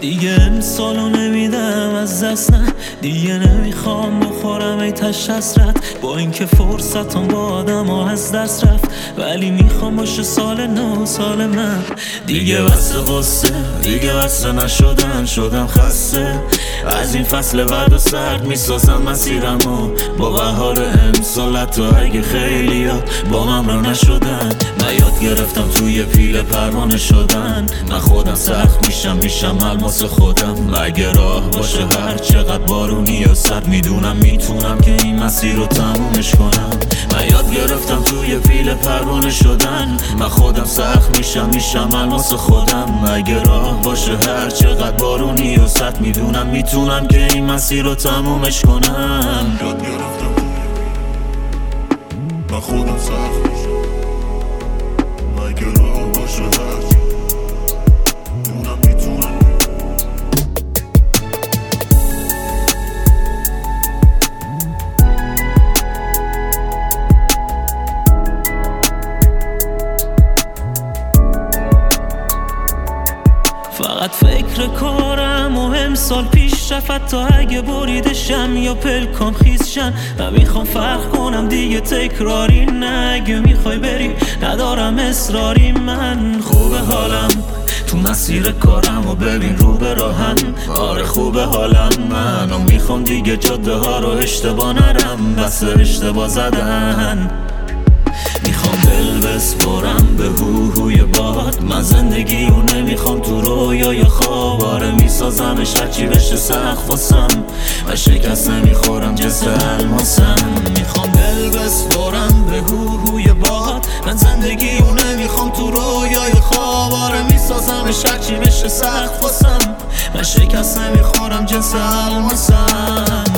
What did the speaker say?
دیگه امسالو نمیدم از دست، نه دیگه نمیخوام بخورم ای تش حسرت. با اینکه فرصتم با آدم ها از دست رفت، ولی میخوام باشه سال نو سال من. دیگه بسه غصه، دیگه بسه نشدن، شدم خسته از این فصل ورد و سرد. میسازم مسیرمو با بهار امسال، حتی اگه خیلی ها با من رو نشدن. من یاد گرفتم توی پیل پروانه شدن، من خودم سخت میشم الماس خودم. اگه راه باشه هر چقدر بارونی و سرد، میدونم میتونم که این مسیر رو تمومش کنم. من یاد گرفتم توی پیل پروانه شدن، من خودم سخت میشم الماس خودم. اگه راه باشه هر چقدر بارونی و سرد، میدونم میتونم که این مسیر رو تمومش کنم. یاد گرفتم من خودم سخت میشم، اگه راه باشه هر میدونم میتونم. فقط فکر کارم و امسال پیش رفت، تا اگه بریدشم یا پلکام خیزشن. من میخوام فرق کنم دیگه تکراری نه، اگه میخوای بری ندارم اصراری. من خوبه حالم تو مسیر کارم و ببین رو به راهم، آره خوبه حالم. منو میخوام دیگه جاده ها رو اشتباه نرم، بس اشتباه زدن. میخوام دل بسپرم به هوی باد، من زندگی رو نمیخوام تو رویای خواب. آره میسازمش هرچی بشه سخت واسم، و شکست نمیخورم جسر الماسم. میخوام دل بسپرم به هوی باد، من زندگی رو نمیخوام تو رویای خواب. آره میسازمش هرچی بشه سخت واسم، و شکست نمیخورم جسر الماسم.